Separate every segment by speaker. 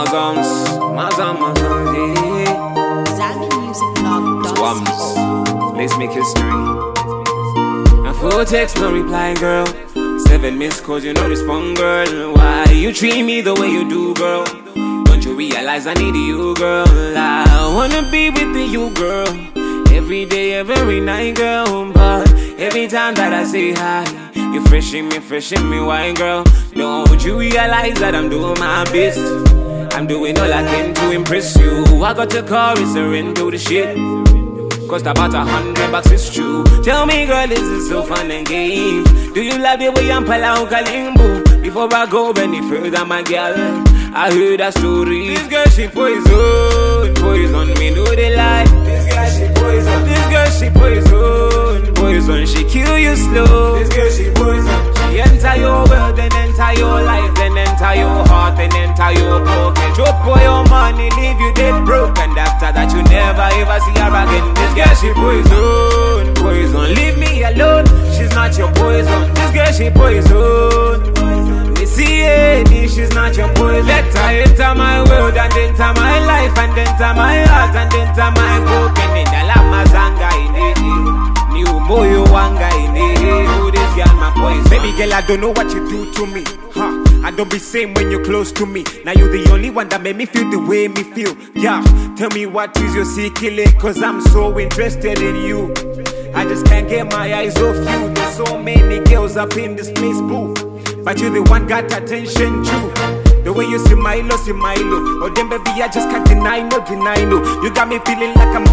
Speaker 1: Mazams, yeah. Swams, let's make history. A full text, no reply, girl. 7 missed calls, you no respond, girl. Why you treat me the way you do, girl? Don't you realize I need you, girl? I wanna be with you, girl. Every day, every night, girl. But every time that I say hi, you fresh in me, wine, girl. Don't you realize that I'm doing my best? I'm doing all I can to impress you. I got your car, it's into the shit. Cost about $100, it's true. Tell me, girl, is it so fun and games? Do you love the way I'm palau kalimbo? Before I go any further, my girl, I heard a story. This girl, she poison me, do they lie? This girl, she poison. This girl, she poison, she kill you slow. This girl, she poison. She enter your world, then enter your life, then enter your heart, then enter your pocket. Drop all your money, leave you dead broke, and after that you never ever see her again. This girl, she poison, leave me alone. She's not your poison. This girl, she poison. See it, she's not your poison. Let her enter my world and enter my life and enter my heart and enter my book. And then the lamazanga in it, new moyo wanga in it. Oh, this girl my poison.
Speaker 2: Baby girl, I don't know what you do to me. I don't be same when you're close to me. Now you're the only one that made me feel the way me feel. Yeah, tell me what is your secret, cause I'm so interested in you. I just can't get my eyes off you. There's so many girls up in this place, boo, but you're the one got attention too. The way you smile. Oh then baby, I just can't deny no. You got me feeling like I'm on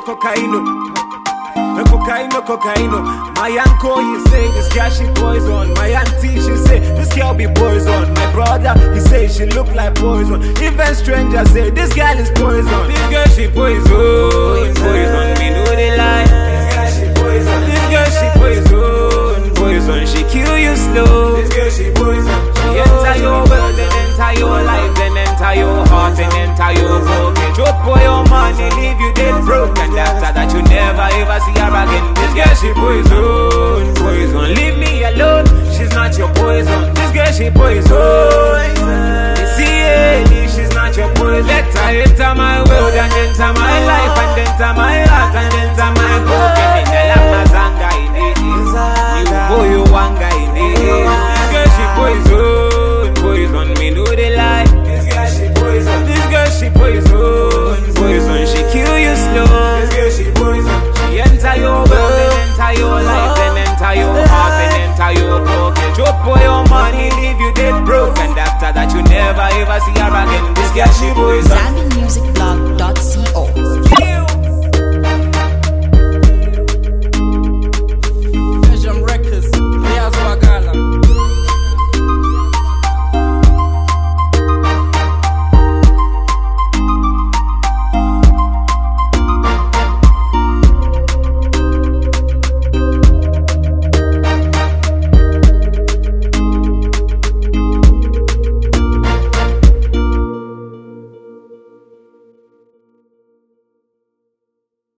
Speaker 2: cocaine. My uncle, he say this girl she poison. My auntie, she say this girl be poison. My brother, he say she look like poison. Even strangers say this girl is poison.
Speaker 1: This girl she poison me, do they lie?
Speaker 2: This girl she poison.
Speaker 1: This girl she poison, she kill you slow.
Speaker 2: This girl she poison.
Speaker 1: She enter your world, then enter your life, then enter your heart, then enter your pocket. Drop all your money, leave you dead broke, and after that you never ever see her again. This girl she poison, leave me alone. She's not your poison. This girl she poison. See it, she's not your poison. Let her enter my world and enter my life and enter my heart and enter my pocket. And the lamazanga in it, you boy wanga in it. This girl she poison me, do they lie?
Speaker 2: This girl she poison.
Speaker 1: This girl she poison, she kill you slow.
Speaker 2: This girl she poison.
Speaker 1: She enter your world, then enter your life, then enter your heart, then enter your pocket. Drop all your money, leave you dead broke, and after that you never ever see her again. This girl she poison.